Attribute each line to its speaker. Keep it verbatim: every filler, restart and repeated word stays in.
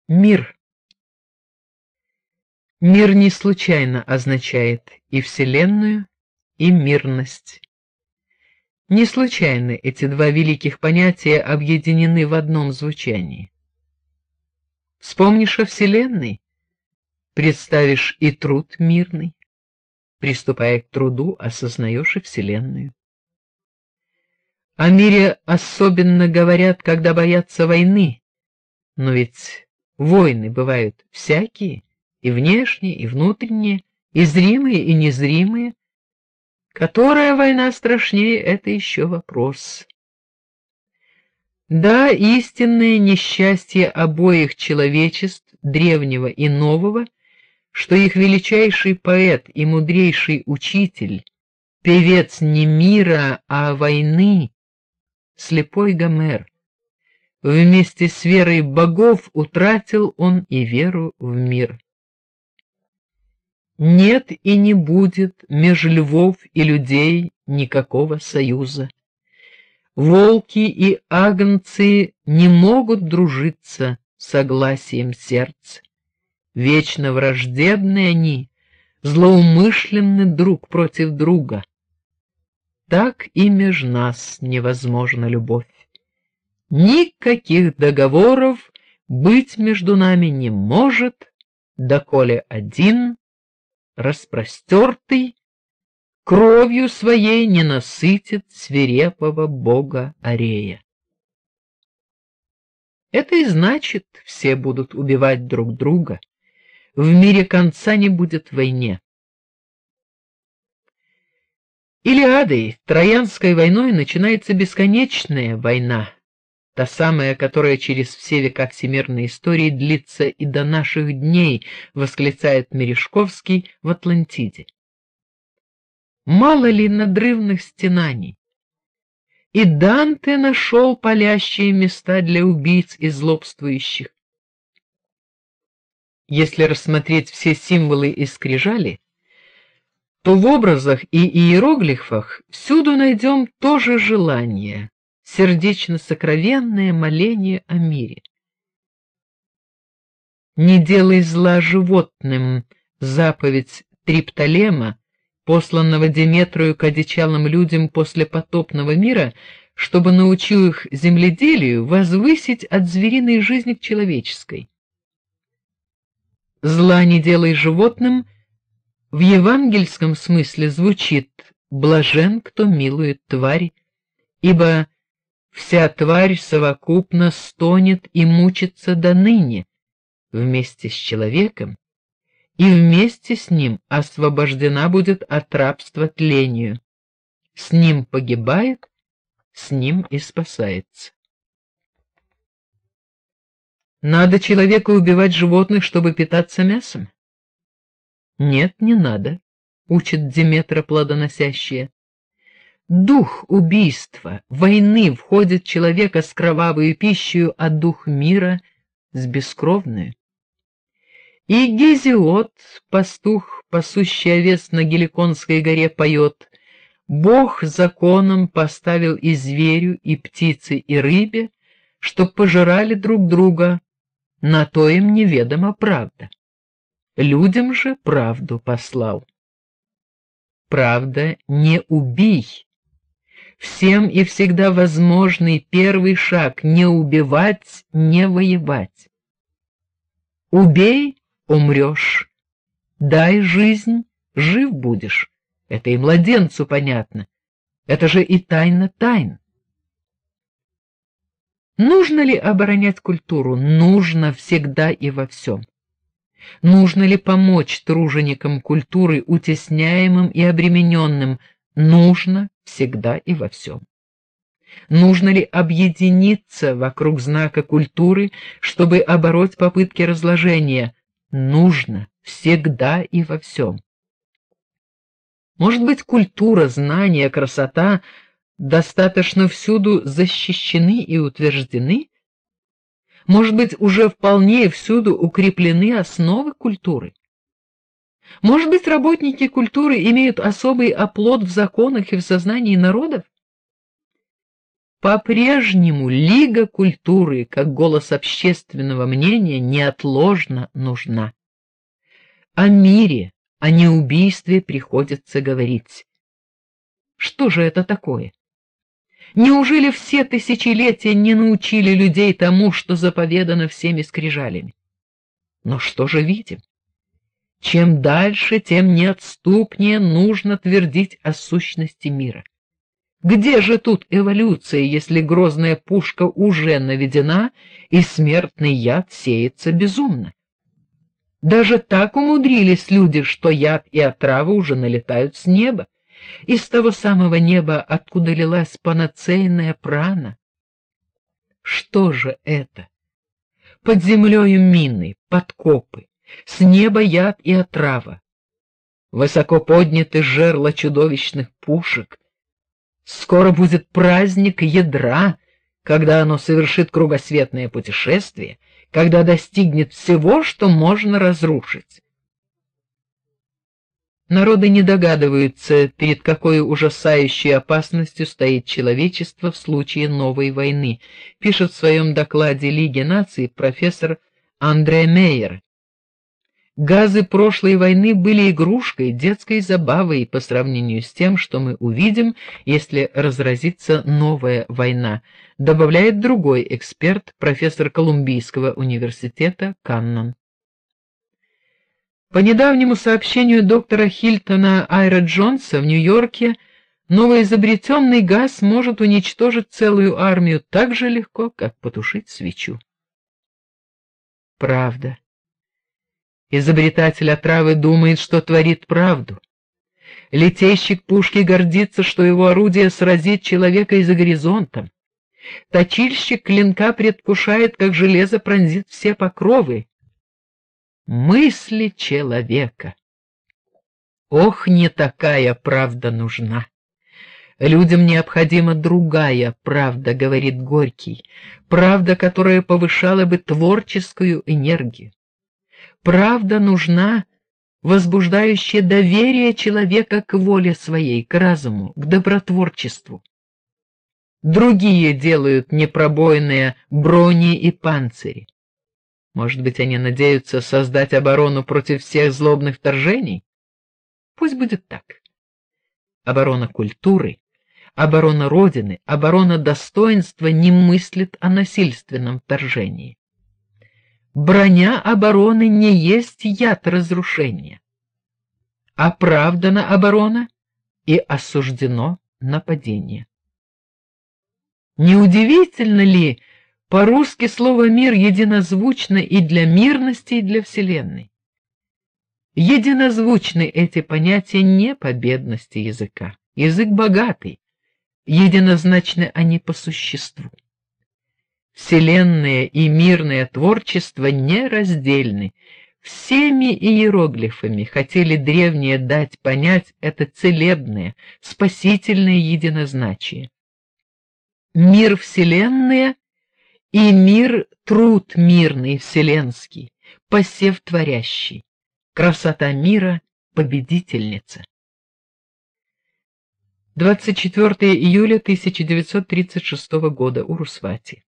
Speaker 1: Мир. Мир не случайно означает и вселенную, и мирность. Не случайно эти два великих понятия объединены в одном звучании. Вспомнишь о вселенной, представишь и труд мирный. Приступая к труду, осознаешь и вселенную. О мире особенно говорят, когда боятся войны, но ведь войны бывают всякие, и внешние, и внутренние, и зримые, и незримые. Которая война страшнее — это еще вопрос. Да, истинное несчастье обоих человечеств, древнего и нового, что их величайший поэт и мудрейший учитель, певец не мира, а войны, слепой Гомер, вместе с верой богов утратил он и веру в мир. Нет и не будет меж львов и людей никакого союза. Волки и агнцы не могут дружиться согласием сердца. Вечно враждебны они, злоумышленны друг против друга. Так и меж нас невозможна любовь. Никаких договоров быть между нами не может, доколе один распростертый кровью своей не насытит свирепого бога Арея. Это и значит, все будут убивать друг друга, в мире конца не будет войне. Илиадой, Троянской войной начинается бесконечная война, та самая, которая через все века всемирной истории длится и до наших дней, восклицает Мережковский в Атлантиде. Мало ли надрывных стенаний. И Данте нашел палящие места для убийц и злобствующих. Если рассмотреть все символы и скрижали, то в образах и иероглифах всюду найдем то же желание, сердечно-сокровенное моление о мире. Не делай зла животным, заповедь Триптолема, посланного Деметрою к одичалым людям после потопного мира, чтобы, научив их земледелию, возвысить от звериной жизни к человеческой. Зла не делай животным в евангельском смысле звучит: блажен, кто милует тварь, ибо вся тварь совокупно стонет и мучится доныне вместе с человеком, и вместе с ним освобождена будет от рабства тлению. С ним погибает, с ним и спасается. Надо человеку убивать животных, чтобы питаться мясом? Нет, не надо, учит Деметра плодоносящая. Дух убийства, войны входит в человека с кровавой пищей, а дух мира с бескровной. И Гезиод, пастух, пасущий овец на Геликонской горе, поет: Бог законом поставил и зверю, и птице, и рыбе, чтоб пожирали друг друга, на то им неведома правда. Людям же правду послал. Правда: не убий. Всем и всегда возможный первый шаг — не убивать, не воевать. Убей — умрешь. Дай жизнь — жив будешь. Это и младенцу понятно. Это же и тайна тайн. Нужно ли оборонять культуру? Нужно всегда и во всем. Нужно ли помочь труженикам культуры, утесняемым и обремененным? Нужно всегда и во всем. Нужно ли объединиться вокруг знака культуры, чтобы обороть попытки разложения? Нужно всегда и во всем. Может быть, культура, знания, красота достаточно всюду защищены и утверждены? Может быть, уже вполне всюду укреплены основы культуры? Может быть, работники культуры имеют особый оплот в законах и в сознании народов? по-прежнему Лига культуры, как голос общественного мнения, неотложно нужна. О мире, о неубийстве приходится говорить. Что же это такое? Неужели все тысячелетия не научили людей тому, что заповедано всеми скрижалями? Но что же видим? Чем дальше, тем неотступнее нужно твердить о сущности мира. Где же тут эволюция, если грозная пушка уже наведена и смертный яд сеется безумно? Даже так умудрились люди, что яд и отравы уже налетают с неба, из того самого неба, откуда лилась панацейная прана. Что же это? Под землею мины, подкопы, с неба яд и отрава. Высоко подняты жерла чудовищных пушек. Скоро будет праздник ядра, когда оно совершит кругосветное путешествие, когда достигнет всего, что можно разрушить. Народы не догадываются, перед какой ужасающей опасностью стоит человечество в случае новой войны, пишет в своем докладе Лиги наций профессор Андре Мейер. Газы прошлой войны были игрушкой, детской забавой по сравнению с тем, что мы увидим, если разразится новая война, добавляет другой эксперт, профессор Колумбийского университета Каннон. По недавнему сообщению доктора Хильтона Айра Джонса, в Нью-Йорке новоизобретенный газ может уничтожить целую армию так же легко, как потушить свечу. Правда. Изобретатель отравы думает, что творит правду. Летейщик пушки гордится, что его орудие сразит человека и за горизонтом. Точильщик клинка предвкушает, как железо пронзит все покровы. Мысли человека. Ох, не такая правда нужна. Людям необходима другая правда, говорит Горький, правда, которая повышала бы творческую энергию. Правда нужна, возбуждающая доверие человека к воле своей, к разуму, к добротворчеству. Другие делают непробойные брони и панцири. Может быть, они надеются создать оборону против всех злобных вторжений? Пусть будет так. Оборона культуры, оборона родины, оборона достоинства не мыслит о насильственном вторжении. Броня обороны не есть яд разрушения. Оправдана оборона и осуждено нападение. Неудивительно ли, по-русски слово мир единозвучно и для мирности, и для вселенной? Единозвучны эти понятия не по бедности языка. Язык богатый, единозначны они по существу. Вселенная и мирное творчество нераздельны. Всеми иероглифами хотели древние дать понять это целебное, спасительное единозначие. Мир вселенная и мир труд мирный вселенский, посев творящий. Красота мира победительница. двадцать четвёртого июля тысяча девятьсот тридцать шестого года, Урусвати.